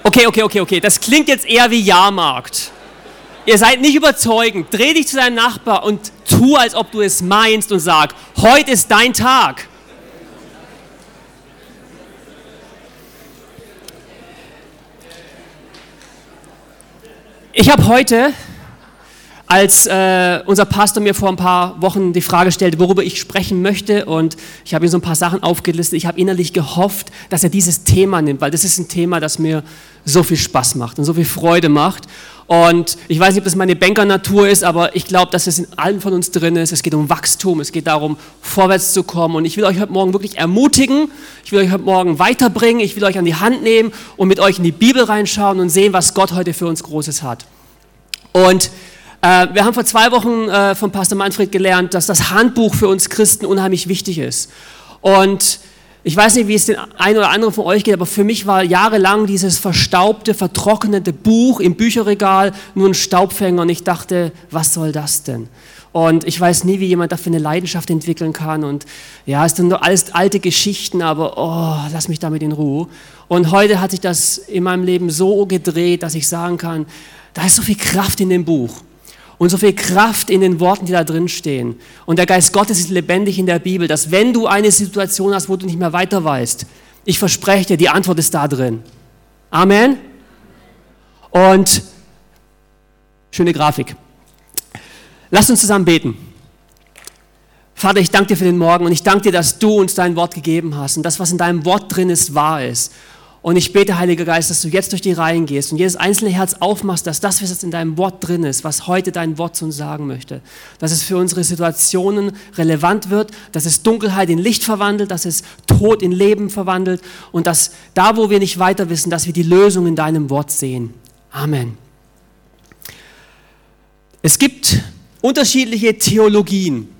Okay. Das klingt jetzt eher wie Jahrmarkt. Ihr seid nicht überzeugend. Dreh dich zu deinem Nachbar und tu, als ob du es meinst und sag, heute ist dein Tag. Ich habe heute, als unser Pastor mir vor ein paar Wochen die Frage stellte, worüber ich sprechen möchte, und ich habe ihm so ein paar Sachen aufgelistet, ich habe innerlich gehofft, dass er dieses Thema nimmt, weil das ist ein Thema, das mir so viel Spaß macht und so viel Freude macht. Und ich weiß nicht, ob das meine Bankernatur ist, aber ich glaube, dass es in allen von uns drin ist. Es geht um Wachstum, es geht darum, vorwärts zu kommen. Und ich will euch heute Morgen wirklich ermutigen, ich will euch heute Morgen weiterbringen, ich will euch an die Hand nehmen und mit euch in die Bibel reinschauen und sehen, was Gott heute für uns Großes hat. Und wir haben vor 2 Wochen von Pastor Manfred gelernt, dass das Handbuch für uns Christen unheimlich wichtig ist. Und ich weiß nicht, wie es den einen oder anderen von euch geht, aber für mich war jahrelang dieses verstaubte, vertrocknete Buch im Bücherregal nur ein Staubfänger und ich dachte, was soll das denn? Und ich weiß nie, wie jemand dafür eine Leidenschaft entwickeln kann und ja, es sind nur alles alte Geschichten, aber lass mich damit in Ruhe. Und heute hat sich das in meinem Leben so gedreht, dass ich sagen kann, da ist so viel Kraft in dem Buch. Und so viel Kraft in den Worten, die da drin stehen. Und der Geist Gottes ist lebendig in der Bibel, dass wenn du eine Situation hast, wo du nicht mehr weiter weißt, ich verspreche dir, die Antwort ist da drin. Amen. Und schöne Grafik. Lass uns zusammen beten. Vater, ich danke dir für den Morgen und ich danke dir, dass du uns dein Wort gegeben hast und das, was in deinem Wort drin ist, wahr ist. Und ich bete, Heiliger Geist, dass du jetzt durch die Reihen gehst und jedes einzelne Herz aufmachst, dass das, was in deinem Wort drin ist, was heute dein Wort zu uns sagen möchte, dass es für unsere Situationen relevant wird, dass es Dunkelheit in Licht verwandelt, dass es Tod in Leben verwandelt und dass da, wo wir nicht weiter wissen, dass wir die Lösung in deinem Wort sehen. Amen. Es gibt unterschiedliche Theologien.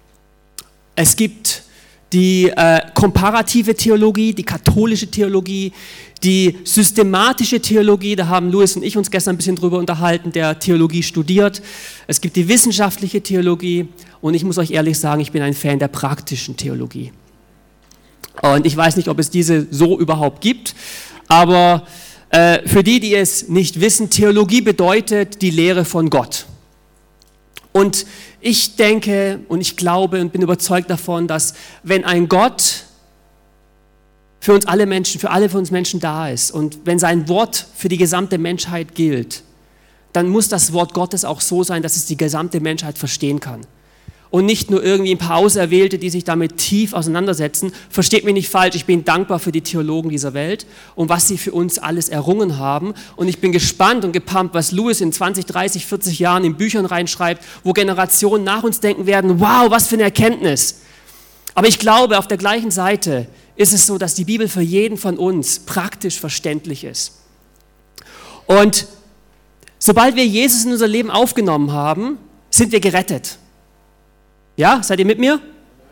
Es gibt die komparative Theologie, die katholische Theologie, die systematische Theologie, da haben Louis und ich uns gestern ein bisschen drüber unterhalten, der Theologie studiert. Es gibt die wissenschaftliche Theologie und ich muss euch ehrlich sagen, ich bin ein Fan der praktischen Theologie. Und ich weiß nicht, ob es diese so überhaupt gibt, aber für die, die es nicht wissen, Theologie bedeutet die Lehre von Gott. Und ich denke und ich glaube und bin überzeugt davon, dass wenn ein Gott für uns alle Menschen, für alle von uns Menschen da ist und wenn sein Wort für die gesamte Menschheit gilt, dann muss das Wort Gottes auch so sein, dass es die gesamte Menschheit verstehen kann. Und nicht nur irgendwie ein paar Auserwählte, die sich damit tief auseinandersetzen. Versteht mich nicht falsch, ich bin dankbar für die Theologen dieser Welt und was sie für uns alles errungen haben. Und ich bin gespannt und gepumpt, was Louis in 20, 30, 40 Jahren in Büchern reinschreibt, wo Generationen nach uns denken werden, wow, was für eine Erkenntnis. Aber ich glaube, auf der gleichen Seite ist es so, dass die Bibel für jeden von uns praktisch verständlich ist. Und sobald wir Jesus in unser Leben aufgenommen haben, sind wir gerettet. Ja, seid ihr mit mir?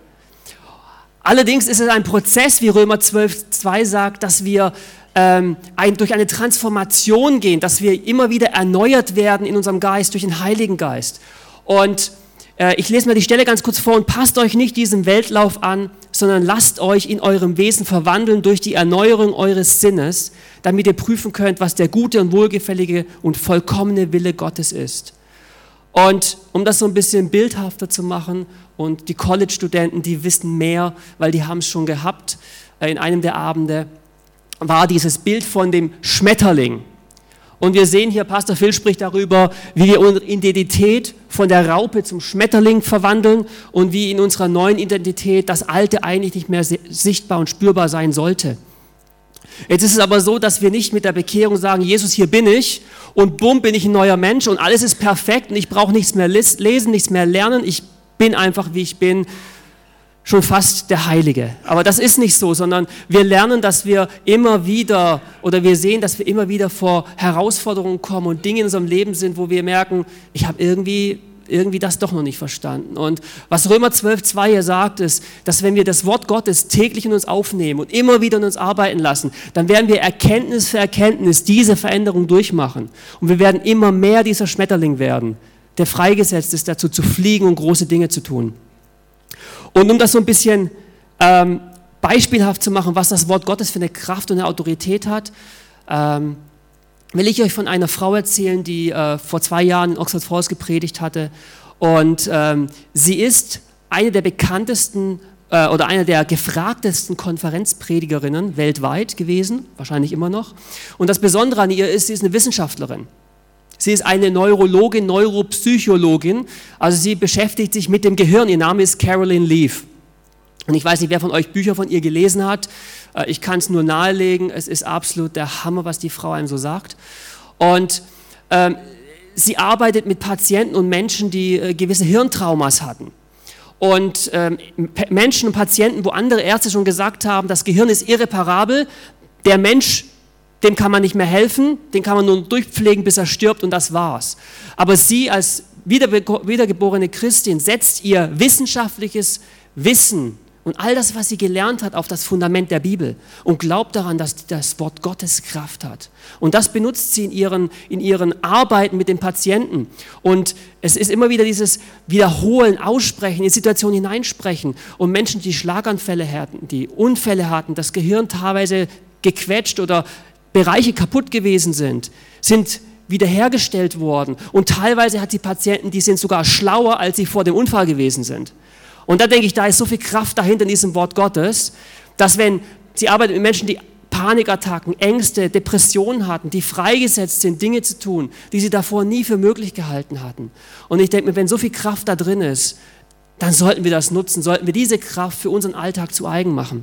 Allerdings ist es ein Prozess, wie Römer 12,2 sagt, dass wir durch eine Transformation gehen, dass wir immer wieder erneuert werden in unserem Geist durch den Heiligen Geist. Und ich lese mal die Stelle ganz kurz vor und passt euch nicht diesem Weltlauf an, sondern lasst euch in eurem Wesen verwandeln durch die Erneuerung eures Sinnes, damit ihr prüfen könnt, was der gute und wohlgefällige und vollkommene Wille Gottes ist. Und um das so ein bisschen bildhafter zu machen, und die College-Studenten, die wissen mehr, weil die haben es schon gehabt, in einem der Abende, war dieses Bild von dem Schmetterling. Und wir sehen hier, Pastor Phil spricht darüber, wie wir unsere Identität von der Raupe zum Schmetterling verwandeln und wie in unserer neuen Identität das Alte eigentlich nicht mehr sichtbar und spürbar sein sollte. Jetzt ist es aber so, dass wir nicht mit der Bekehrung sagen, Jesus, hier bin ich und bumm, bin ich ein neuer Mensch und alles ist perfekt und ich brauche nichts mehr lesen, nichts mehr lernen, ich bin einfach, wie ich bin, schon fast der Heilige. Aber das ist nicht so, sondern wir lernen, dass wir immer wieder, oder wir sehen, dass wir immer wieder vor Herausforderungen kommen und Dinge in unserem Leben sind, wo wir merken, ich habe irgendwie das doch noch nicht verstanden. Und was Römer 12,2 hier sagt, ist, dass wenn wir das Wort Gottes täglich in uns aufnehmen und immer wieder in uns arbeiten lassen, dann werden wir Erkenntnis für Erkenntnis diese Veränderung durchmachen. Und wir werden immer mehr dieser Schmetterling werden, der freigesetzt ist, dazu zu fliegen und große Dinge zu tun. Und um das so ein bisschen beispielhaft zu machen, was das Wort Gottes für eine Kraft und eine Autorität hat, will ich euch von einer Frau erzählen, die vor 2 Jahren in Oxford Falls gepredigt hatte. Und sie ist eine der bekanntesten oder eine der gefragtesten Konferenzpredigerinnen weltweit gewesen, wahrscheinlich immer noch. Und das Besondere an ihr ist, sie ist eine Wissenschaftlerin. Sie ist eine Neurologin, Neuropsychologin, also sie beschäftigt sich mit dem Gehirn. Ihr Name ist Caroline Leaf. Und ich weiß nicht, wer von euch Bücher von ihr gelesen hat. Ich kann es nur nahelegen, es ist absolut der Hammer, was die Frau einem so sagt. Und sie arbeitet mit Patienten und Menschen, die gewisse Hirntraumas hatten. Und Menschen und Patienten, wo andere Ärzte schon gesagt haben, das Gehirn ist irreparabel, der Mensch, dem kann man nicht mehr helfen, den kann man nur durchpflegen, bis er stirbt und das war's. Aber sie als wiedergeborene Christin setzt ihr wissenschaftliches Wissen und all das, was sie gelernt hat, auf das Fundament der Bibel und glaubt daran, dass das Wort Gottes Kraft hat. Und das benutzt sie in ihren Arbeiten mit den Patienten. Und es ist immer wieder dieses Wiederholen, Aussprechen, in Situationen hineinsprechen. Und Menschen, die Schlaganfälle hatten, die Unfälle hatten, das Gehirn teilweise gequetscht oder Bereiche kaputt gewesen sind wiederhergestellt worden. Und teilweise hat sie Patienten, die sind sogar schlauer, als sie vor dem Unfall gewesen sind. Und da denke ich, da ist so viel Kraft dahinter in diesem Wort Gottes, dass wenn sie arbeitet mit Menschen, die Panikattacken, Ängste, Depressionen hatten, die freigesetzt sind, Dinge zu tun, die sie davor nie für möglich gehalten hatten. Und ich denke mir, wenn so viel Kraft da drin ist, dann sollten wir das nutzen, sollten wir diese Kraft für unseren Alltag zu eigen machen.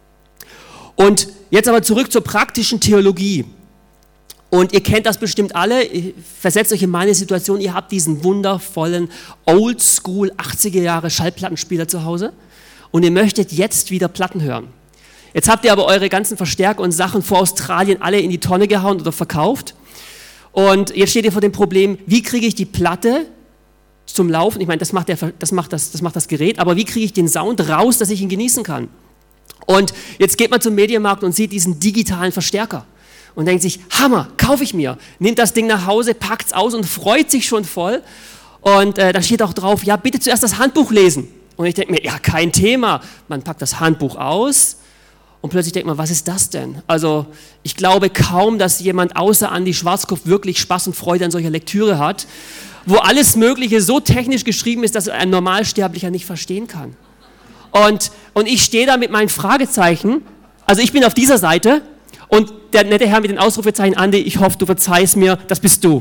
Und jetzt aber zurück zur praktischen Theologie. Und ihr kennt das bestimmt alle, versetzt euch in meine Situation, ihr habt diesen wundervollen Oldschool 80er Jahre Schallplattenspieler zu Hause und ihr möchtet jetzt wieder Platten hören. Jetzt habt ihr aber eure ganzen Verstärker und Sachen vor Australien alle in die Tonne gehauen oder verkauft und jetzt steht ihr vor dem Problem, wie kriege ich die Platte zum Laufen, ich meine, das macht das Gerät, aber wie kriege ich den Sound raus, dass ich ihn genießen kann? Und jetzt geht man zum Mediamarkt und sieht diesen digitalen Verstärker. Und denkt sich, Hammer, kaufe ich mir. Nimmt das Ding nach Hause, packt es aus und freut sich schon voll. Und da steht auch drauf, ja, bitte zuerst das Handbuch lesen. Und ich denke mir, ja, kein Thema. Man packt das Handbuch aus und plötzlich denkt man, was ist das denn? Also ich glaube kaum, dass jemand außer Andi Schwarzkopf wirklich Spaß und Freude an solcher Lektüre hat, wo alles Mögliche so technisch geschrieben ist, dass ein Normalsterblicher nicht verstehen kann. Und ich stehe da mit meinen Fragezeichen, also ich bin auf dieser Seite, und der nette Herr mit den Ausrufezeichen, Andi, ich hoffe, du verzeihst mir, das bist du.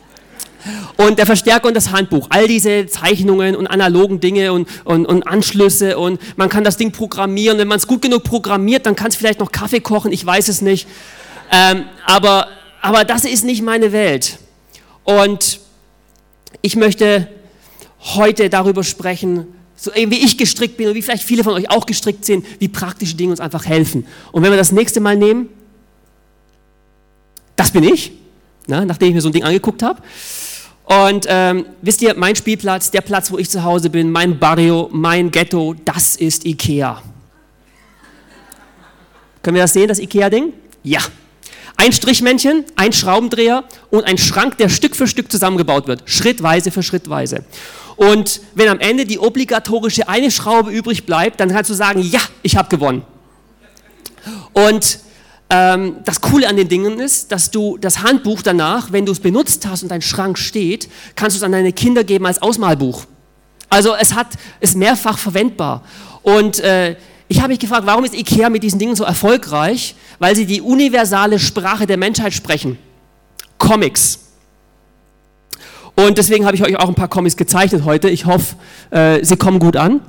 Und der Verstärker und das Handbuch, all diese Zeichnungen und analogen Dinge und Anschlüsse und man kann das Ding programmieren. Wenn man es gut genug programmiert, dann kann es vielleicht noch Kaffee kochen, ich weiß es nicht. Aber das ist nicht meine Welt. Und ich möchte heute darüber sprechen, so wie ich gestrickt bin und wie vielleicht viele von euch auch gestrickt sind, wie praktische Dinge uns einfach helfen. Und wenn wir das nächste Mal nehmen, das bin ich, nachdem ich mir so ein Ding angeguckt habe. Und wisst ihr, mein Spielplatz, der Platz, wo ich zu Hause bin, mein Barrio, mein Ghetto, das ist Ikea. Können wir das sehen, das Ikea-Ding? Ja. Ein Strichmännchen, ein Schraubendreher und ein Schrank, der Stück für Stück zusammengebaut wird, schrittweise für schrittweise. Und wenn am Ende die obligatorische eine Schraube übrig bleibt, dann kannst du sagen, ja, ich habe gewonnen. Und das Coole an den Dingen ist, dass du das Handbuch danach, wenn du es benutzt hast und dein Schrank steht, kannst du es an deine Kinder geben als Ausmalbuch. Also es ist mehrfach verwendbar. Und ich habe mich gefragt, warum ist Ikea mit diesen Dingen so erfolgreich? Weil sie die universale Sprache der Menschheit sprechen. Comics. Und deswegen habe ich euch auch ein paar Comics gezeichnet heute. Ich hoffe, sie kommen gut an.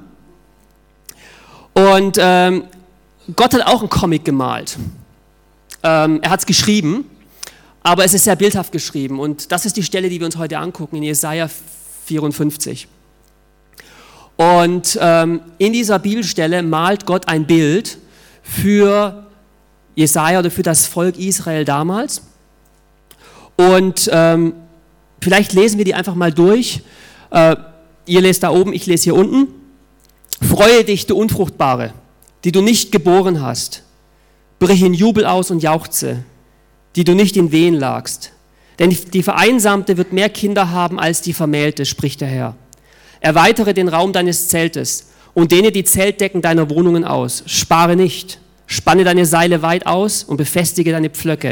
Und Gott hat auch einen Comic gemalt. Er hat es geschrieben, aber es ist sehr bildhaft geschrieben. Und das ist die Stelle, die wir uns heute angucken, in Jesaja 54. Und in dieser Bibelstelle malt Gott ein Bild für Jesaja oder für das Volk Israel damals. Und vielleicht lesen wir die einfach mal durch. Ihr lest da oben, ich lese hier unten. Freue dich, du Unfruchtbare, die du nicht geboren hast. Brich in Jubel aus und jauchze, die du nicht in Wehen lagst. Denn die Vereinsamte wird mehr Kinder haben als die Vermählte, spricht der Herr. Erweitere den Raum deines Zeltes und dehne die Zeltdecken deiner Wohnungen aus. Spare nicht, spanne deine Seile weit aus und befestige deine Pflöcke.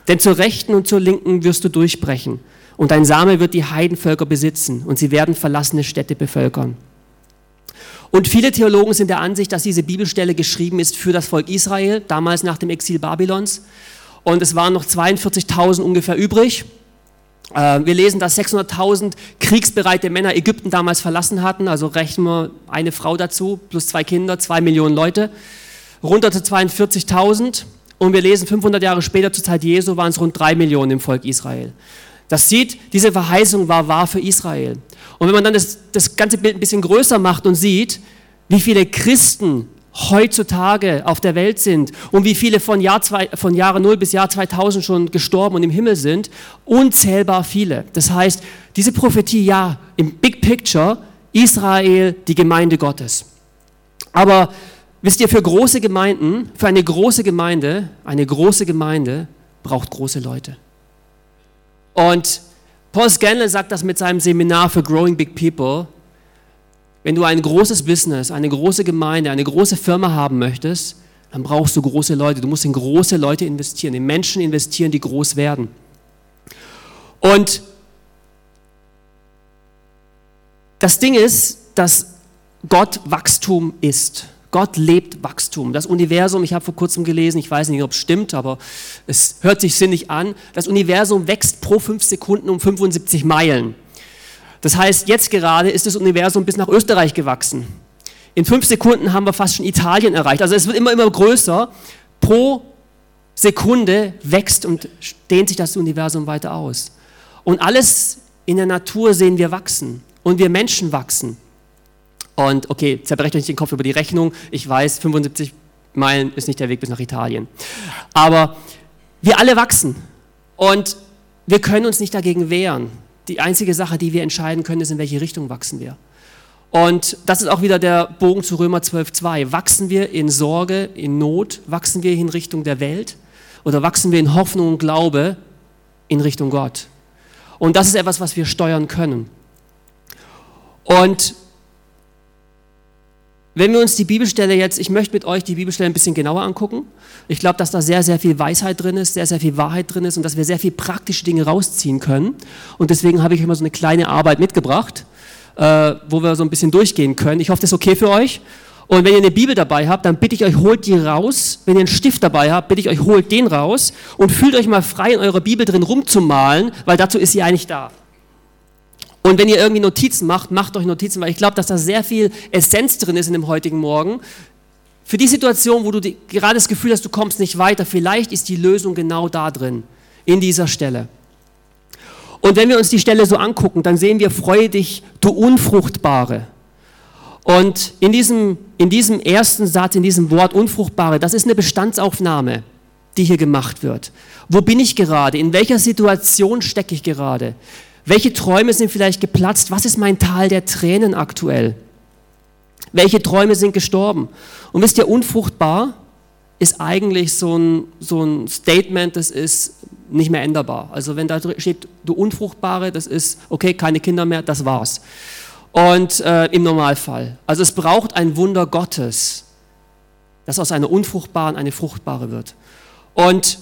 Denn zur Rechten und zur Linken wirst du durchbrechen. Und dein Same wird die Heidenvölker besitzen und sie werden verlassene Städte bevölkern. Und viele Theologen sind der Ansicht, dass diese Bibelstelle geschrieben ist für das Volk Israel, damals nach dem Exil Babylons. Und es waren noch 42.000 ungefähr übrig. Wir lesen, dass 600.000 kriegsbereite Männer Ägypten damals verlassen hatten. Also rechnen wir eine Frau dazu, plus 2 Kinder, 2 Millionen Leute. Runter zu 42.000. Und wir lesen, 500 Jahre später, zur Zeit Jesu, waren es rund 3 Millionen im Volk Israel. Das sieht, diese Verheißung war wahr für Israel. Und wenn man dann das ganze Bild ein bisschen größer macht und sieht, wie viele Christen heutzutage auf der Welt sind und wie viele von Jahre 0 bis Jahr 2000 schon gestorben und im Himmel sind, unzählbar viele. Das heißt, diese Prophetie, ja, im Big Picture, Israel, die Gemeinde Gottes. Aber wisst ihr, für eine große Gemeinde braucht große Leute. Und Paul Scanlon sagt das mit seinem Seminar für Growing Big People. Wenn du ein großes Business, eine große Gemeinde, eine große Firma haben möchtest, dann brauchst du große Leute. Du musst in große Leute investieren, in Menschen investieren, die groß werden. Und das Ding ist, dass Gott Wachstum ist. Gott lebt Wachstum. Das Universum, ich habe vor kurzem gelesen, ich weiß nicht, ob es stimmt, aber es hört sich sinnig an, das Universum wächst pro 5 Sekunden um 75 Meilen. Das heißt, jetzt gerade ist das Universum bis nach Österreich gewachsen. In 5 Sekunden haben wir fast schon Italien erreicht. Also es wird immer größer. Pro Sekunde wächst und dehnt sich das Universum weiter aus. Und alles in der Natur sehen wir wachsen. Und wir Menschen wachsen. Und okay, zerbrecht euch nicht den Kopf über die Rechnung. Ich weiß, 75 Meilen ist nicht der Weg bis nach Italien. Aber wir alle wachsen. Und wir können uns nicht dagegen wehren. Die einzige Sache, die wir entscheiden können, ist, in welche Richtung wachsen wir. Und das ist auch wieder der Bogen zu Römer 12,2. Wachsen wir in Sorge, in Not? Wachsen wir in Richtung der Welt? Oder wachsen wir in Hoffnung und Glaube in Richtung Gott? Und das ist etwas, was wir steuern können. Und wenn wir uns die Bibelstelle jetzt, ich möchte mit euch die Bibelstelle ein bisschen genauer angucken. Ich glaube, dass da sehr, sehr viel Weisheit drin ist, sehr, sehr viel Wahrheit drin ist und dass wir sehr viel praktische Dinge rausziehen können. Und deswegen habe ich euch mal so eine kleine Arbeit mitgebracht, wo wir so ein bisschen durchgehen können. Ich hoffe, das ist okay für euch. Und wenn ihr eine Bibel dabei habt, dann bitte ich euch, holt die raus. Wenn ihr einen Stift dabei habt, bitte ich euch, holt den raus und fühlt euch mal frei, in eurer Bibel drin rumzumalen, weil dazu ist sie eigentlich da. Und wenn ihr irgendwie Notizen macht, macht euch Notizen, weil ich glaube, dass da sehr viel Essenz drin ist in dem heutigen Morgen. Für die Situation, wo du gerade das Gefühl hast, du kommst nicht weiter, vielleicht ist die Lösung genau da drin, in dieser Stelle. Und wenn wir uns die Stelle so angucken, dann sehen wir, freue dich, du Unfruchtbare. Und in diesem ersten Satz, in diesem Wort Unfruchtbare, das ist eine Bestandsaufnahme, die hier gemacht wird. Wo bin ich gerade? In welcher Situation stecke ich gerade? Welche Träume sind vielleicht geplatzt? Was ist mein Tal der Tränen aktuell? Welche Träume sind gestorben? Und wisst ihr, unfruchtbar ist eigentlich so ein Statement, das ist nicht mehr änderbar. Also wenn da steht, du Unfruchtbare, das ist, okay, keine Kinder mehr, das war's. Und im Normalfall. Also es braucht ein Wunder Gottes, dass aus einer Unfruchtbaren eine Fruchtbare wird. Und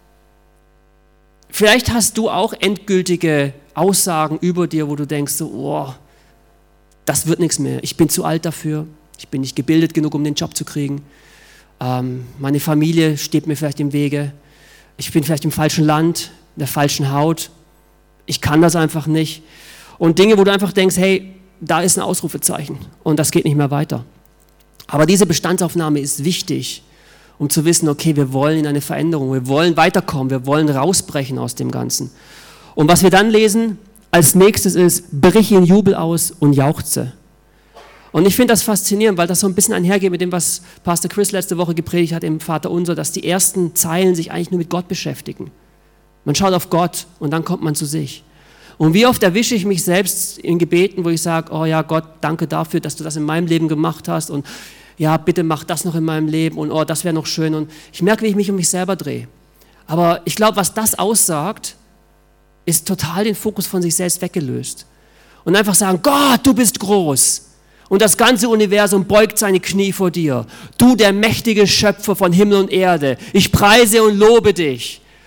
vielleicht hast du auch endgültige Aussagen über dir, wo du denkst, so, oh, das wird nichts mehr. Ich bin zu alt dafür. Ich bin nicht gebildet genug, um den Job zu kriegen. Meine Familie steht mir vielleicht im Wege. Ich bin vielleicht im falschen Land, in der falschen Haut. Ich kann das einfach nicht. Und Dinge, wo du einfach denkst, hey, da ist ein Ausrufezeichen und das geht nicht mehr weiter. Aber diese Bestandsaufnahme ist wichtig, um zu wissen, okay, wir wollen in eine Veränderung, wir wollen weiterkommen, wir wollen rausbrechen aus dem Ganzen. Und was wir dann lesen als nächstes ist, brich in Jubel aus und jauchze. Und ich finde das faszinierend, weil das so ein bisschen einhergeht mit dem, was Pastor Chris letzte Woche gepredigt hat im Vaterunser, dass die ersten Zeilen sich eigentlich nur mit Gott beschäftigen. Man schaut auf Gott und dann kommt man zu sich. Und wie oft erwische ich mich selbst in Gebeten, wo ich sage, oh ja Gott, danke dafür, dass du das in meinem Leben gemacht hast und ja, bitte mach das noch in meinem Leben und oh, das wäre noch schön. Und ich merke, wie ich mich um mich selber drehe. Aber ich glaube, was das aussagt, ist total den Fokus von sich selbst weggelöst. Und einfach sagen, Gott, du bist groß. Und das ganze Universum beugt seine Knie vor dir. Du, der mächtige Schöpfer von Himmel und Erde. Ich preise und lobe dich.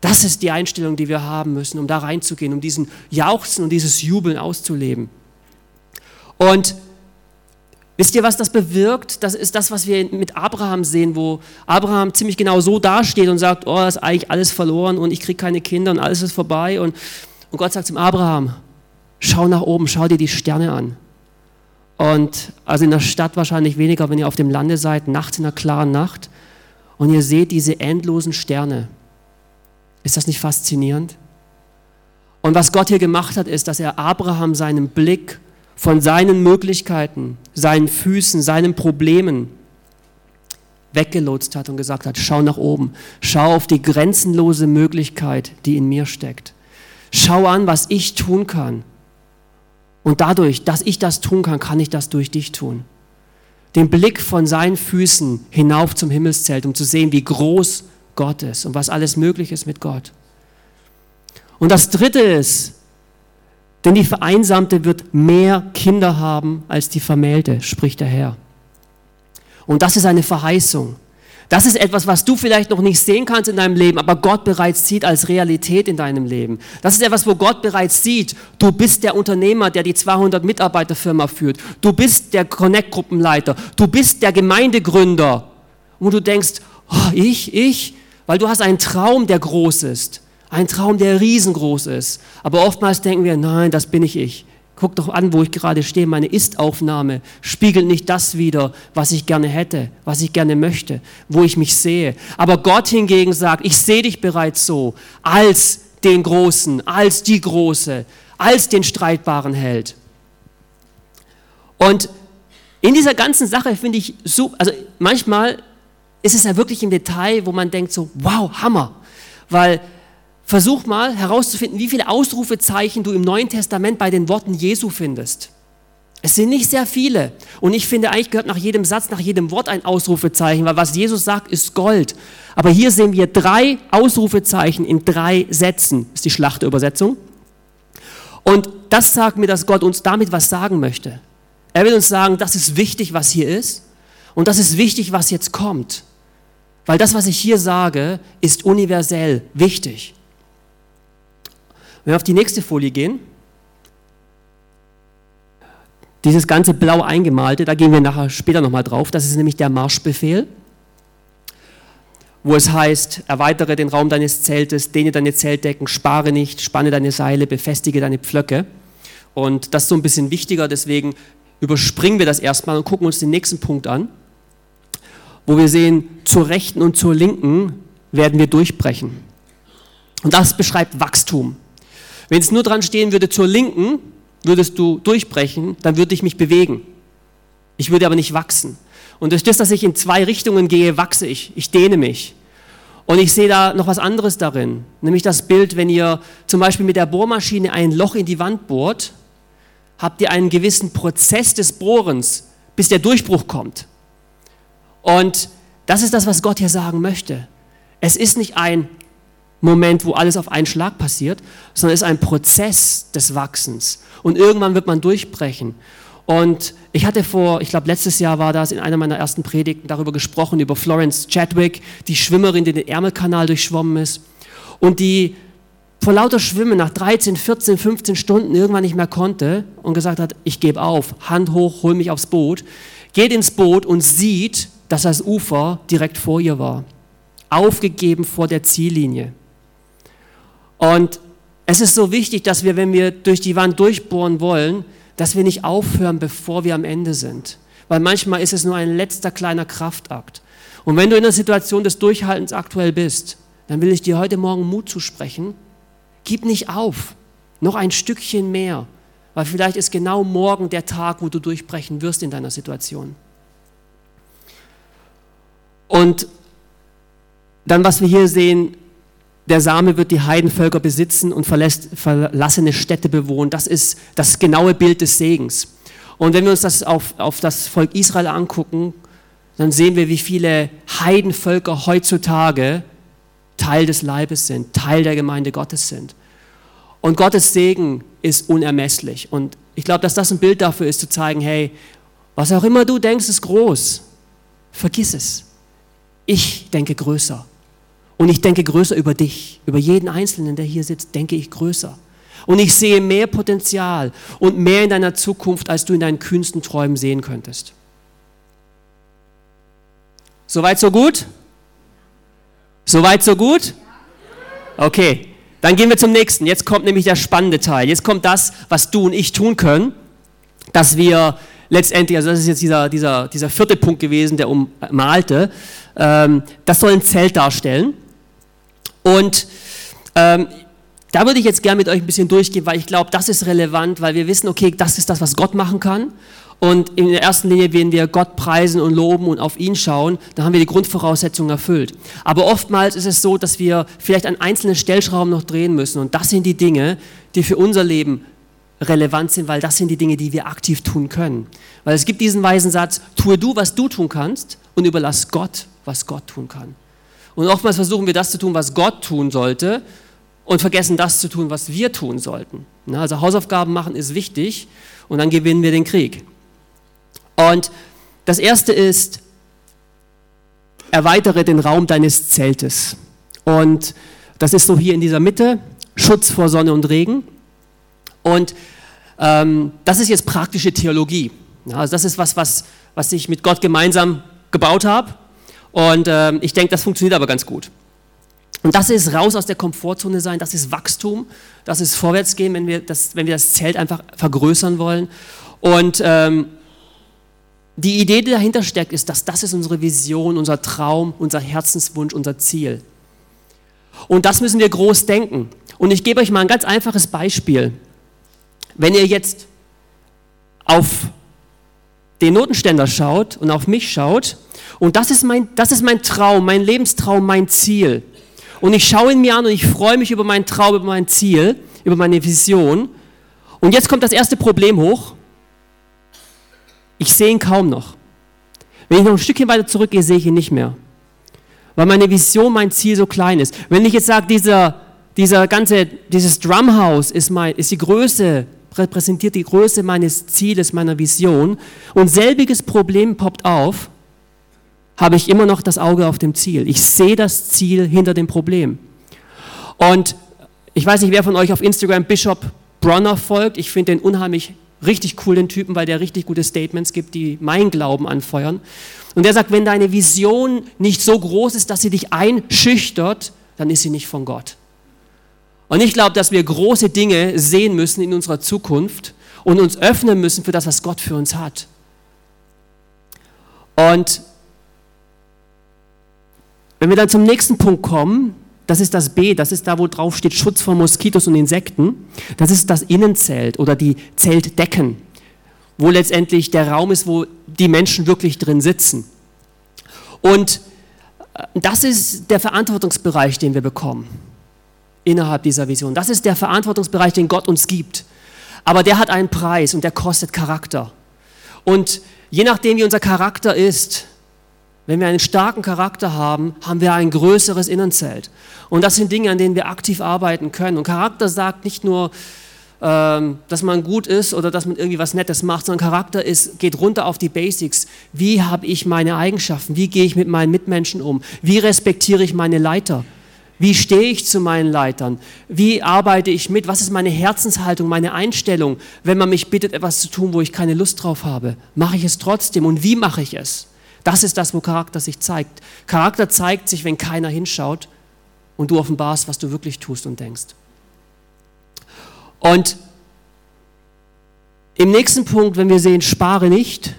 Das ist die Einstellung, die wir haben müssen, um da reinzugehen, um diesen Jauchzen und dieses Jubeln auszuleben. Und wisst ihr, was das bewirkt? Das ist das, was wir mit Abraham sehen, wo Abraham ziemlich genau so dasteht und sagt, oh, das ist eigentlich alles verloren und ich kriege keine Kinder und alles ist vorbei. Und Gott sagt zum Abraham, schau nach oben, schau dir die Sterne an. Und also in der Stadt wahrscheinlich weniger, wenn ihr auf dem Lande seid, nachts in einer klaren Nacht und ihr seht diese endlosen Sterne. Ist das nicht faszinierend? Und was Gott hier gemacht hat, ist, dass er Abraham seinen Blick von seinen Möglichkeiten, seinen Füßen, seinen Problemen weggelotst hat und gesagt hat, schau nach oben, schau auf die grenzenlose Möglichkeit, die in mir steckt. Schau an, was ich tun kann. Und dadurch, dass ich das tun kann, kann ich das durch dich tun. Den Blick von seinen Füßen hinauf zum Himmelszelt, um zu sehen, wie groß Gott ist und was alles möglich ist mit Gott. Und das Dritte ist, denn die Vereinsamte wird mehr Kinder haben als die Vermählte, spricht der Herr. Und das ist eine Verheißung. Das ist etwas, was du vielleicht noch nicht sehen kannst in deinem Leben, aber Gott bereits sieht als Realität in deinem Leben. Das ist etwas, wo Gott bereits sieht, du bist der Unternehmer, der die 200-Mitarbeiter-Firma führt. Du bist der Connect-Gruppenleiter. Du bist der Gemeindegründer. Wo du denkst, oh, ich? Weil du hast einen Traum, der groß ist. Ein Traum, der riesengroß ist. Aber oftmals denken wir, nein, das bin nicht ich. Guck doch an, wo ich gerade stehe. Meine Ist-Aufnahme spiegelt nicht das wider, was ich gerne hätte, was ich gerne möchte, wo ich mich sehe. Aber Gott hingegen sagt, ich sehe dich bereits so, als den Großen, als die Große, als den streitbaren Held. Und in dieser ganzen Sache finde ich so, also manchmal ist es ja wirklich im Detail, wo man denkt so, wow, Hammer. Weil versuch mal herauszufinden, wie viele Ausrufezeichen du im Neuen Testament bei den Worten Jesu findest. Es sind nicht sehr viele. Und ich finde, eigentlich gehört nach jedem Satz, nach jedem Wort ein Ausrufezeichen, weil was Jesus sagt, ist Gold. Aber hier sehen wir 3 Ausrufezeichen in 3 Sätzen. Das ist die Schlachterübersetzung. Und das sagt mir, dass Gott uns damit was sagen möchte. Er will uns sagen, das ist wichtig, was hier ist. Und das ist wichtig, was jetzt kommt. Weil das, was ich hier sage, ist universell wichtig. Wenn wir auf die nächste Folie gehen, dieses ganze blau eingemalte, da gehen wir nachher später nochmal drauf, das ist nämlich der Marschbefehl, wo es heißt, erweitere den Raum deines Zeltes, dehne deine Zeltdecken, spare nicht, spanne deine Seile, befestige deine Pflöcke. Und das ist so ein bisschen wichtiger, deswegen überspringen wir das erstmal und gucken uns den nächsten Punkt an, wo wir sehen, zur Rechten und zur Linken werden wir durchbrechen. Und das beschreibt Wachstum. Wenn es nur dran stehen würde, zur Linken würdest du durchbrechen, dann würde ich mich bewegen. Ich würde aber nicht wachsen. Und durch das, dass ich in 2 Richtungen gehe, wachse ich. Ich dehne mich. Und ich sehe da noch was anderes darin. Nämlich das Bild, wenn ihr zum Beispiel mit der Bohrmaschine ein Loch in die Wand bohrt, habt ihr einen gewissen Prozess des Bohrens, bis der Durchbruch kommt. Und das ist das, was Gott hier sagen möchte. Es ist nicht ein Moment, wo alles auf einen Schlag passiert, sondern es ist ein Prozess des Wachsens. Und irgendwann wird man durchbrechen. Und ich hatte ich glaube letztes Jahr war das, in einer meiner ersten Predigten darüber gesprochen, über Florence Chadwick, die Schwimmerin, die den Ärmelkanal durchschwommen ist und die vor lauter Schwimmen nach 13, 14, 15 Stunden irgendwann nicht mehr konnte und gesagt hat, ich gebe auf, Hand hoch, hol mich aufs Boot, geht ins Boot und sieht, dass das Ufer direkt vor ihr war. Aufgegeben vor der Ziellinie. Und es ist so wichtig, dass wir, wenn wir durch die Wand durchbohren wollen, dass wir nicht aufhören, bevor wir am Ende sind. Weil manchmal ist es nur ein letzter kleiner Kraftakt. Und wenn du in der Situation des Durchhaltens aktuell bist, dann will ich dir heute Morgen Mut zusprechen. Gib nicht auf. Noch ein Stückchen mehr. Weil vielleicht ist genau morgen der Tag, wo du durchbrechen wirst in deiner Situation. Und dann, was wir hier sehen, der Same wird die Heidenvölker besitzen und verlassene Städte bewohnen. Das ist das genaue Bild des Segens. Und wenn wir uns das auf das Volk Israel angucken, dann sehen wir, wie viele Heidenvölker heutzutage Teil des Leibes sind, Teil der Gemeinde Gottes sind. Und Gottes Segen ist unermesslich. Und ich glaube, dass das ein Bild dafür ist, zu zeigen, hey, was auch immer du denkst, ist groß. Vergiss es. Ich denke größer. Und ich denke größer über dich, über jeden Einzelnen, der hier sitzt, denke ich größer. Und ich sehe mehr Potenzial und mehr in deiner Zukunft, als du in deinen kühnsten Träumen sehen könntest. Soweit, so gut? Soweit, so gut? Okay, dann gehen wir zum nächsten. Jetzt kommt nämlich der spannende Teil. Jetzt kommt das, was du und ich tun können, dass wir letztendlich, also das ist jetzt dieser vierte Punkt gewesen, der ummalte, das soll ein Zelt darstellen. Und da würde ich jetzt gerne mit euch ein bisschen durchgehen, weil ich glaube, das ist relevant, weil wir wissen, okay, das ist das, was Gott machen kann. Und in der ersten Linie, wenn wir Gott preisen und loben und auf ihn schauen, dann haben wir die Grundvoraussetzungen erfüllt. Aber oftmals ist es so, dass wir vielleicht an einzelnen Stellschrauben noch drehen müssen. Und das sind die Dinge, die für unser Leben relevant sind, weil das sind die Dinge, die wir aktiv tun können. Weil es gibt diesen weisen Satz, tue du, was du tun kannst und überlass Gott, was Gott tun kann. Und oftmals versuchen wir das zu tun, was Gott tun sollte und vergessen das zu tun, was wir tun sollten. Also Hausaufgaben machen ist wichtig und dann gewinnen wir den Krieg. Und das erste ist, erweitere den Raum deines Zeltes. Und das ist so hier in dieser Mitte, Schutz vor Sonne und Regen. Und das ist jetzt praktische Theologie. Ja, also das ist was ich mit Gott gemeinsam gebaut habe. Und ich denke, das funktioniert aber ganz gut. Und das ist raus aus der Komfortzone sein, das ist Wachstum, das ist Vorwärtsgehen, wenn wir das Zelt einfach vergrößern wollen. Und die Idee, die dahinter steckt, ist, dass das ist unsere Vision, unser Traum, unser Herzenswunsch, unser Ziel. Und das müssen wir groß denken. Und ich gebe euch mal ein ganz einfaches Beispiel. Wenn ihr jetzt auf den Notenständer schaut und auf mich schaut, und das ist mein Traum, mein Lebenstraum, mein Ziel. Und ich schaue ihn mir an und ich freue mich über meinen Traum, über mein Ziel, über meine Vision. Und jetzt kommt das erste Problem hoch. Ich sehe ihn kaum noch. Wenn ich noch ein Stückchen weiter zurückgehe, sehe ich ihn nicht mehr. Weil meine Vision, mein Ziel so klein ist. Wenn ich jetzt sage, dieses Drumhouse ist die Größe, repräsentiert die Größe meines Zieles, meiner Vision, und selbiges Problem poppt auf, habe ich immer noch das Auge auf dem Ziel. Ich sehe das Ziel hinter dem Problem. Und ich weiß nicht, wer von euch auf Instagram Bishop Bronner folgt. Ich finde den unheimlich richtig cool, den Typen, weil der richtig gute Statements gibt, die meinen Glauben anfeuern. Und der sagt, wenn deine Vision nicht so groß ist, dass sie dich einschüchtert, dann ist sie nicht von Gott. Und ich glaube, dass wir große Dinge sehen müssen in unserer Zukunft und uns öffnen müssen für das, was Gott für uns hat. Und wenn wir dann zum nächsten Punkt kommen, das ist das B, das ist da, wo drauf steht Schutz vor Moskitos und Insekten. Das ist das Innenzelt oder die Zeltdecken, wo letztendlich der Raum ist, wo die Menschen wirklich drin sitzen. Und das ist der Verantwortungsbereich, den wir bekommen innerhalb dieser Vision. Das ist der Verantwortungsbereich, den Gott uns gibt. Aber der hat einen Preis und der kostet Charakter. Und je nachdem, wie unser Charakter ist, wenn wir einen starken Charakter haben, haben wir ein größeres Innenzelt. Und das sind Dinge, an denen wir aktiv arbeiten können. Und Charakter sagt nicht nur, dass man gut ist oder dass man irgendwie was Nettes macht, sondern Charakter geht runter auf die Basics. Wie habe ich meine Eigenschaften? Wie gehe ich mit meinen Mitmenschen um? Wie respektiere ich meine Leiter? Wie stehe ich zu meinen Leitern? Wie arbeite ich mit? Was ist meine Herzenshaltung, meine Einstellung? Wenn man mich bittet, etwas zu tun, wo ich keine Lust drauf habe, mache ich es trotzdem? Und wie mache ich es? Das ist das, wo Charakter sich zeigt. Charakter zeigt sich, wenn keiner hinschaut und du offenbarst, was du wirklich tust und denkst. Und im nächsten Punkt, wenn wir sehen, spare nicht,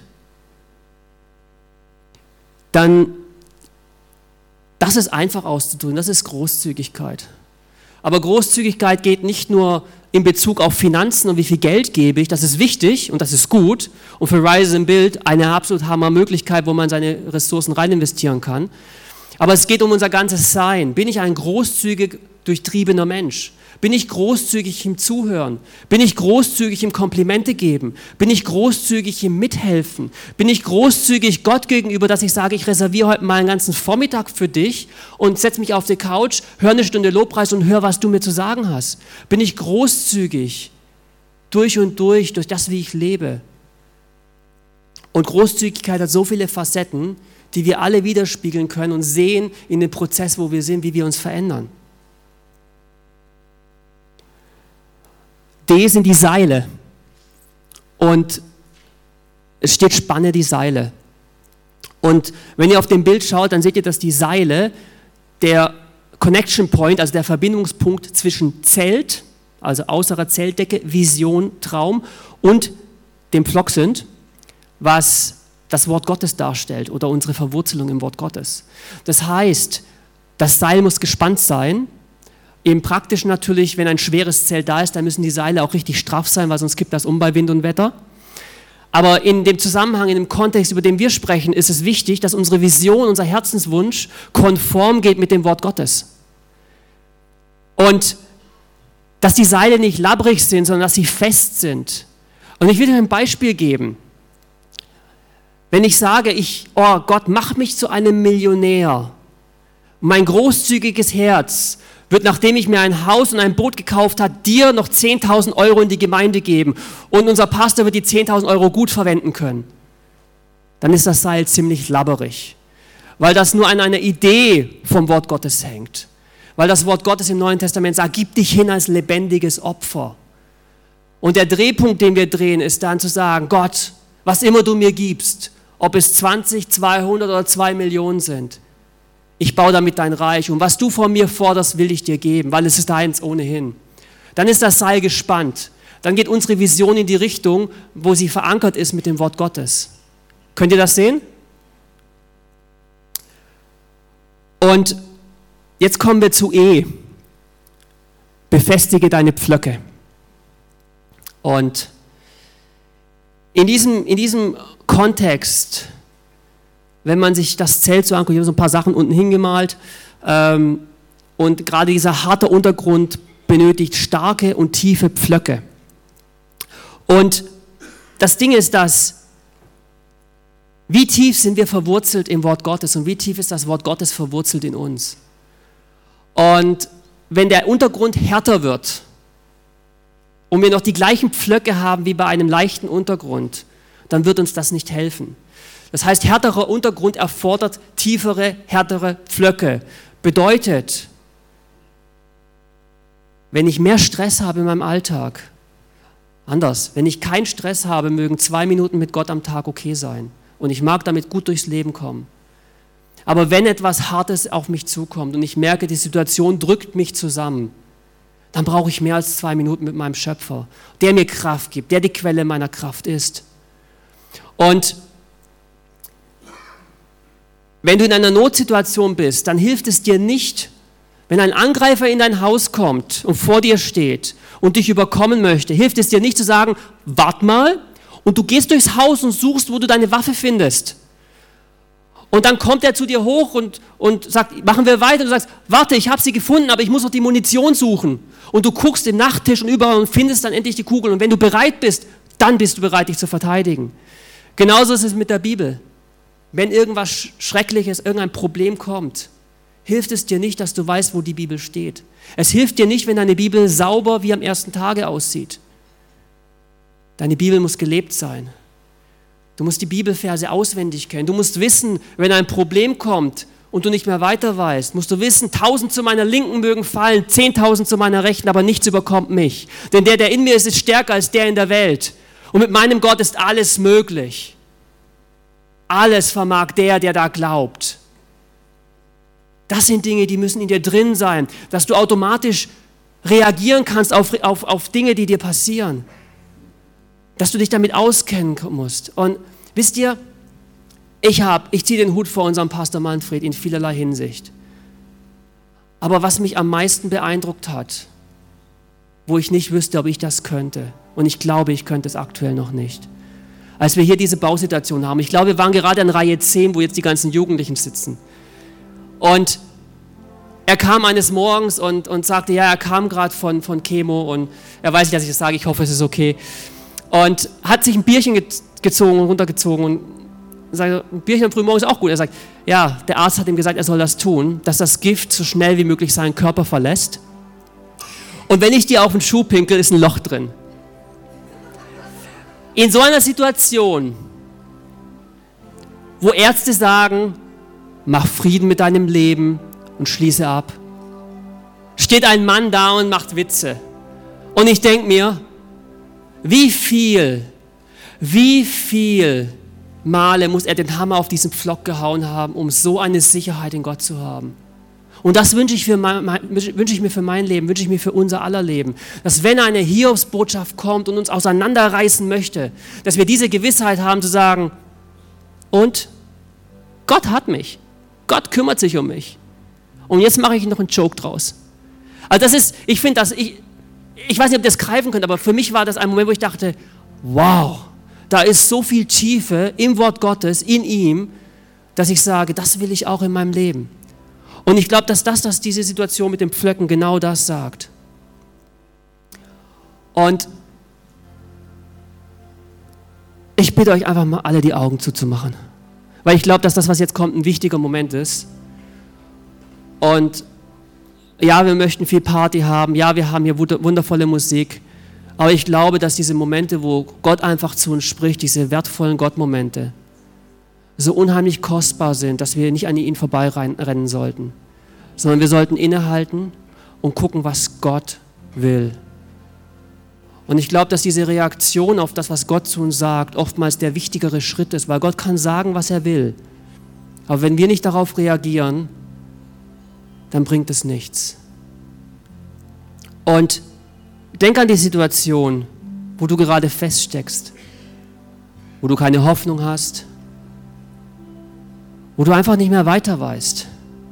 dann, das ist einfach auszudrücken, das ist Großzügigkeit. Aber Großzügigkeit geht nicht nur in Bezug auf Finanzen und wie viel Geld gebe ich, das ist wichtig und das ist gut und für Rise in Build eine absolut Hammermöglichkeit, wo man seine Ressourcen rein investieren kann. Aber es geht um unser ganzes Sein. Bin ich ein großzügig durchtriebener Mensch? Bin ich großzügig im Zuhören? Bin ich großzügig im Komplimente geben? Bin ich großzügig im Mithelfen? Bin ich großzügig Gott gegenüber, dass ich sage, ich reserviere heute mal einen ganzen Vormittag für dich und setze mich auf die Couch, höre eine Stunde Lobpreis und höre, was du mir zu sagen hast? Bin ich großzügig durch und durch das, wie ich lebe? Und Großzügigkeit hat so viele Facetten, die wir alle widerspiegeln können und sehen in dem Prozess, wo wir sind, wie wir uns verändern. D sind die Seile. Und es steht Spanne die Seile. Und wenn ihr auf dem Bild schaut, dann seht ihr, dass die Seile der Connection Point, also der Verbindungspunkt zwischen Zelt, also äußerer Zeltdecke, Vision, Traum und dem Pflock sind, was das Wort Gottes darstellt oder unsere Verwurzelung im Wort Gottes. Das heißt, das Seil muss gespannt sein. Im Praktischen natürlich, wenn ein schweres Zelt da ist, dann müssen die Seile auch richtig straff sein, weil sonst kippt das um bei Wind und Wetter. Aber in dem Zusammenhang, in dem Kontext, über den wir sprechen, ist es wichtig, dass unsere Vision, unser Herzenswunsch konform geht mit dem Wort Gottes. Und dass die Seile nicht labbrig sind, sondern dass sie fest sind. Und ich will dir ein Beispiel geben. Wenn ich sage, oh Gott, mach mich zu einem Millionär. Mein großzügiges Herz wird, nachdem ich mir ein Haus und ein Boot gekauft habe, dir noch 10.000 Euro in die Gemeinde geben und unser Pastor wird die 10.000 Euro gut verwenden können, dann ist das Seil ziemlich labberig, weil das nur an einer Idee vom Wort Gottes hängt, weil das Wort Gottes im Neuen Testament sagt, gib dich hin als lebendiges Opfer. Und der Drehpunkt, den wir drehen, ist dann zu sagen, Gott, was immer du mir gibst, ob es 20, 200 oder 2 Millionen sind, ich baue damit dein Reich und was du von mir forderst, will ich dir geben, weil es ist deins ohnehin. Dann ist das Seil gespannt. Dann geht unsere Vision in die Richtung, wo sie verankert ist mit dem Wort Gottes. Könnt ihr das sehen? Und jetzt kommen wir zu E. Befestige deine Pflöcke. Und in diesem Kontext, wenn man sich das Zelt so anguckt, ich habe so ein paar Sachen unten hingemalt, und gerade dieser harte Untergrund benötigt starke und tiefe Pflöcke. Und das Ding ist, wie tief sind wir verwurzelt im Wort Gottes und wie tief ist das Wort Gottes verwurzelt in uns? Und wenn der Untergrund härter wird und wir noch die gleichen Pflöcke haben wie bei einem leichten Untergrund, dann wird uns das nicht helfen. Das heißt, härterer Untergrund erfordert tiefere, härtere Pflöcke. Bedeutet, wenn ich mehr Stress habe in meinem Alltag, wenn ich keinen Stress habe, mögen 2 Minuten mit Gott am Tag okay sein. Und ich mag damit gut durchs Leben kommen. Aber wenn etwas Hartes auf mich zukommt und ich merke, die Situation drückt mich zusammen, dann brauche ich mehr als 2 Minuten mit meinem Schöpfer, der mir Kraft gibt, der die Quelle meiner Kraft ist. Und wenn du in einer Notsituation bist, dann hilft es dir nicht, wenn ein Angreifer in dein Haus kommt und vor dir steht und dich überkommen möchte, hilft es dir nicht zu sagen, wart mal, und du gehst durchs Haus und suchst, wo du deine Waffe findest. Und dann kommt er zu dir hoch und sagt, machen wir weiter, und du sagst, warte, ich habe sie gefunden, aber ich muss noch die Munition suchen. Und du guckst im Nachttisch und überall und findest dann endlich die Kugel. Und wenn du bereit bist, dann bist du bereit, dich zu verteidigen. Genauso ist es mit der Bibel. Wenn irgendwas Schreckliches, irgendein Problem kommt, hilft es dir nicht, dass du weißt, wo die Bibel steht. Es hilft dir nicht, wenn deine Bibel sauber wie am ersten Tage aussieht. Deine Bibel muss gelebt sein. Du musst die Bibelverse auswendig kennen. Du musst wissen, wenn ein Problem kommt und du nicht mehr weiter weißt, musst du wissen, 1000 zu meiner Linken mögen fallen, 10.000 zu meiner Rechten, aber nichts überkommt mich. Denn der in mir ist, ist stärker als der in der Welt. Und mit meinem Gott ist alles möglich. Alles vermag der da glaubt. Das sind Dinge, die müssen in dir drin sein, dass du automatisch reagieren kannst auf Dinge, die dir passieren. Dass du dich damit auskennen musst. Und wisst ihr, ich ziehe den Hut vor unserem Pastor Manfred in vielerlei Hinsicht. Aber was mich am meisten beeindruckt hat, wo ich nicht wüsste, ob ich das könnte, und ich glaube, ich könnte es aktuell noch nicht, als wir hier diese Bausituation haben. Ich glaube, wir waren gerade an Reihe 10, wo jetzt die ganzen Jugendlichen sitzen. Und er kam eines Morgens und sagte, ja, er kam gerade von Chemo und er weiß nicht, dass ich das sage, ich hoffe, es ist okay. Und hat sich ein Bierchen gezogen und runtergezogen und sagte, ein Bierchen am frühen Morgen ist auch gut. Er sagt, ja, der Arzt hat ihm gesagt, er soll das tun, dass das Gift so schnell wie möglich seinen Körper verlässt. Und wenn ich dir auf den Schuh pinkel, ist ein Loch drin. In so einer Situation, wo Ärzte sagen, mach Frieden mit deinem Leben und schließe ab. Steht ein Mann da und macht Witze. Und ich denke mir, wie viel Male muss er den Hammer auf diesen Pflock gehauen haben, um so eine Sicherheit in Gott zu haben. Und das wünsche ich mir für mein Leben, wünsche ich mir für unser aller Leben. Dass wenn eine Hiobsbotschaft kommt und uns auseinanderreißen möchte, dass wir diese Gewissheit haben zu sagen, und Gott hat mich. Gott kümmert sich um mich. Und jetzt mache ich noch einen Joke draus. Also das ist, ich finde das, ich weiß nicht, ob ihr das greifen könnt, aber für mich war das ein Moment, wo ich dachte, wow, da ist so viel Tiefe im Wort Gottes, in ihm, dass ich sage, das will ich auch in meinem Leben. Und ich glaube, dass diese Situation mit den Pflöcken genau das sagt. Und ich bitte euch einfach mal alle die Augen zuzumachen. Weil ich glaube, dass das, was jetzt kommt, ein wichtiger Moment ist. Und ja, wir möchten viel Party haben. Ja, wir haben hier wundervolle Musik. Aber ich glaube, dass diese Momente, wo Gott einfach zu uns spricht, diese wertvollen Gottmomente, so unheimlich kostbar sind, dass wir nicht an ihnen vorbeirennen sollten, sondern wir sollten innehalten und gucken, was Gott will. Und ich glaube, dass diese Reaktion auf das, was Gott zu uns sagt, oftmals der wichtigere Schritt ist, weil Gott kann sagen, was er will. Aber wenn wir nicht darauf reagieren, dann bringt es nichts. Und denk an die Situation, wo du gerade feststeckst, wo du keine Hoffnung hast, wo du einfach nicht mehr weiter weißt.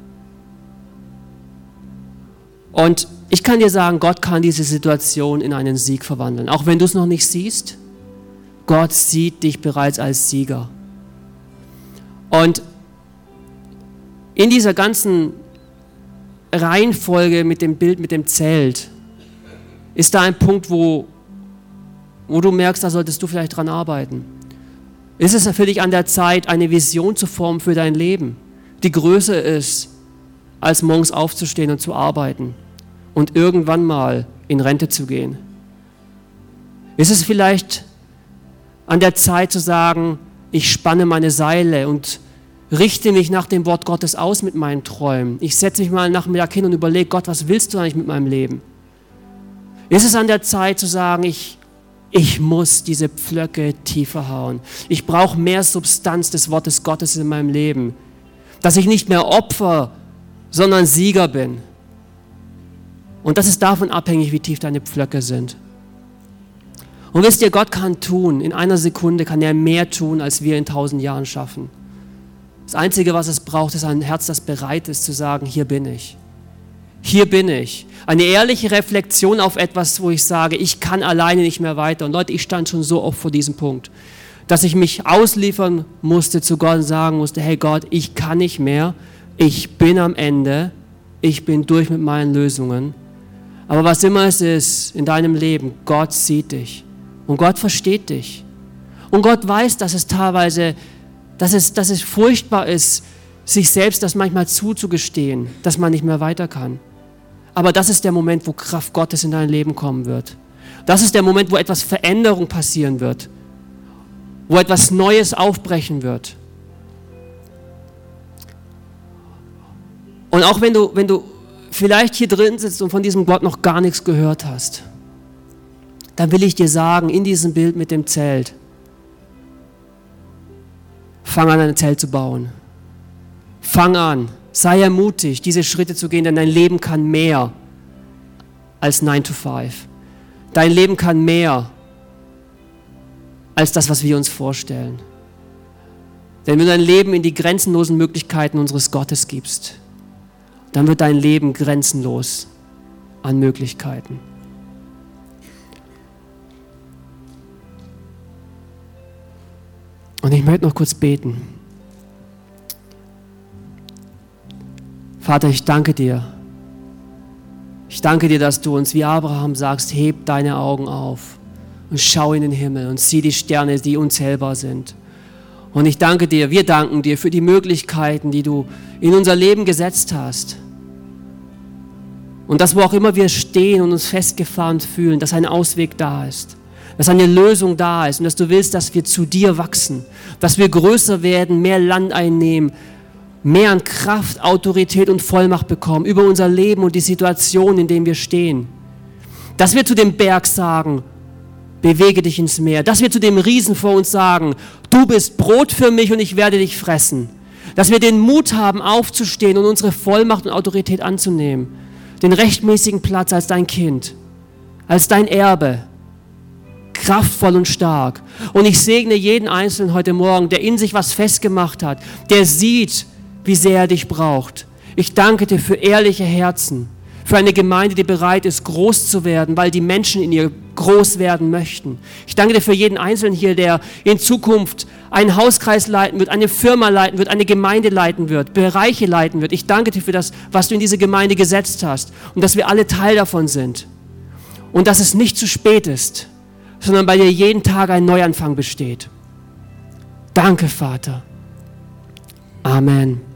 Und ich kann dir sagen, Gott kann diese Situation in einen Sieg verwandeln. Auch wenn du es noch nicht siehst, Gott sieht dich bereits als Sieger. Und in dieser ganzen Reihenfolge mit dem Bild, mit dem Zelt, ist da ein Punkt, wo du merkst, da solltest du vielleicht dran arbeiten. Ist es für dich an der Zeit, eine Vision zu formen für dein Leben, die größer ist, als morgens aufzustehen und zu arbeiten und irgendwann mal in Rente zu gehen? Ist es vielleicht an der Zeit zu sagen, ich spanne meine Seile und richte mich nach dem Wort Gottes aus mit meinen Träumen. Ich setze mich mal Nachmittag hin und überlege, Gott, was willst du eigentlich mit meinem Leben? Ist es an der Zeit zu sagen, ich muss diese Pflöcke tiefer hauen. Ich brauche mehr Substanz des Wortes Gottes in meinem Leben. Dass ich nicht mehr Opfer, sondern Sieger bin. Und das ist davon abhängig, wie tief deine Pflöcke sind. Und wisst ihr, Gott kann tun, in einer Sekunde kann er mehr tun, als wir in 1000 Jahren schaffen. Das Einzige, was es braucht, ist ein Herz, das bereit ist zu sagen, hier bin ich. Hier bin ich. Eine ehrliche Reflexion auf etwas, wo ich sage, ich kann alleine nicht mehr weiter. Und Leute, ich stand schon so oft vor diesem Punkt, dass ich mich ausliefern musste zu Gott und sagen musste, hey Gott, ich kann nicht mehr. Ich bin am Ende. Ich bin durch mit meinen Lösungen. Aber was immer es ist in deinem Leben, Gott sieht dich. Und Gott versteht dich. Und Gott weiß, dass es teilweise, dass es furchtbar ist, sich selbst das manchmal zuzugestehen, dass man nicht mehr weiter kann. Aber das ist der Moment, wo Kraft Gottes in dein Leben kommen wird. Das ist der Moment, wo etwas Veränderung passieren wird. Wo etwas Neues aufbrechen wird. Und auch wenn du vielleicht hier drin sitzt und von diesem Gott noch gar nichts gehört hast, dann will ich dir sagen, in diesem Bild mit dem Zelt, fang an, ein Zelt zu bauen. Fang an, sei ermutigt, diese Schritte zu gehen, denn dein Leben kann mehr als 9 to 5. Dein Leben kann mehr als das, was wir uns vorstellen. Denn wenn du dein Leben in die grenzenlosen Möglichkeiten unseres Gottes gibst, dann wird dein Leben grenzenlos an Möglichkeiten. Und ich möchte noch kurz beten. Vater, ich danke dir. Ich danke dir, dass du uns wie Abraham sagst, heb deine Augen auf und schau in den Himmel und sieh die Sterne, die unzählbar sind. Und ich danke dir, wir danken dir für die Möglichkeiten, die du in unser Leben gesetzt hast. Und dass, wo auch immer wir stehen und uns festgefahren fühlen, dass ein Ausweg da ist, dass eine Lösung da ist und dass du willst, dass wir zu dir wachsen, dass wir größer werden, mehr Land einnehmen mehr an Kraft, Autorität und Vollmacht bekommen über unser Leben und die Situation, in der wir stehen. Dass wir zu dem Berg sagen, bewege dich ins Meer. Dass wir zu dem Riesen vor uns sagen, du bist Brot für mich und ich werde dich fressen. Dass wir den Mut haben, aufzustehen und unsere Vollmacht und Autorität anzunehmen. Den rechtmäßigen Platz als dein Kind, als dein Erbe. Kraftvoll und stark. Und ich segne jeden Einzelnen heute Morgen, der in sich was festgemacht hat, der sieht, wie sehr er dich braucht. Ich danke dir für ehrliche Herzen, für eine Gemeinde, die bereit ist, groß zu werden, weil die Menschen in ihr groß werden möchten. Ich danke dir für jeden Einzelnen hier, der in Zukunft einen Hauskreis leiten wird, eine Firma leiten wird, eine Gemeinde leiten wird, Bereiche leiten wird. Ich danke dir für das, was du in diese Gemeinde gesetzt hast und dass wir alle Teil davon sind. Und dass es nicht zu spät ist, sondern bei dir jeden Tag ein Neuanfang besteht. Danke, Vater. Amen.